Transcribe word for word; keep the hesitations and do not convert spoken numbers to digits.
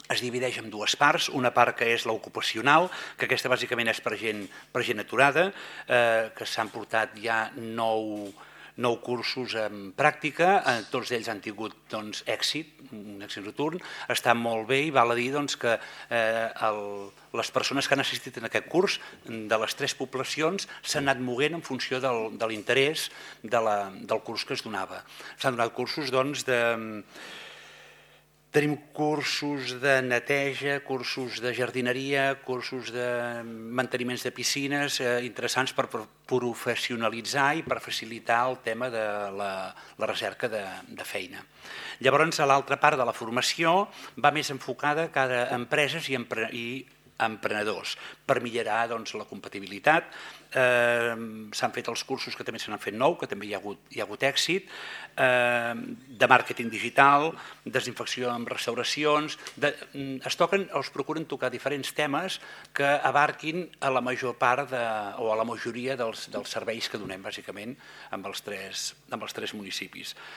es divideix en dues parts, una part que és l'ocupacional, que aquesta bàsicament és per gent, per gent aturada, eh, que s'han portat ja nou, nou cursos en pràctica, eh, tots ells han tingut doncs, èxit, un èxit rotund, està molt bé i val a dir doncs, que eh, el, les persones que han assistit en aquest curs de les tres poblacions s'han anat moguent en funció del, de l'interès de la, del curs que es donava. S'han donat cursos doncs, de... Tenim cursos de neteja, cursos de jardineria, cursos de manteniments de piscines, eh, interessants per professionalitzar i per facilitar el tema de la, la recerca de, de feina. Llavors, a l'altra part de la formació va més enfocada a cada empreses i, empre i emprenedors, per millorar doncs, la compatibilitat. Eh, s'han fet els cursos que també se n'han fet nou, que també hi ha hagut, hi ha hagut èxit, eh, de màrqueting digital, desinfecció amb restauracions, de, es toquen, els procuren tocar diferents temes que abarquin a la major part de, o a la majoria dels, dels serveis que donem bàsicament amb els tres, amb els tres municipis.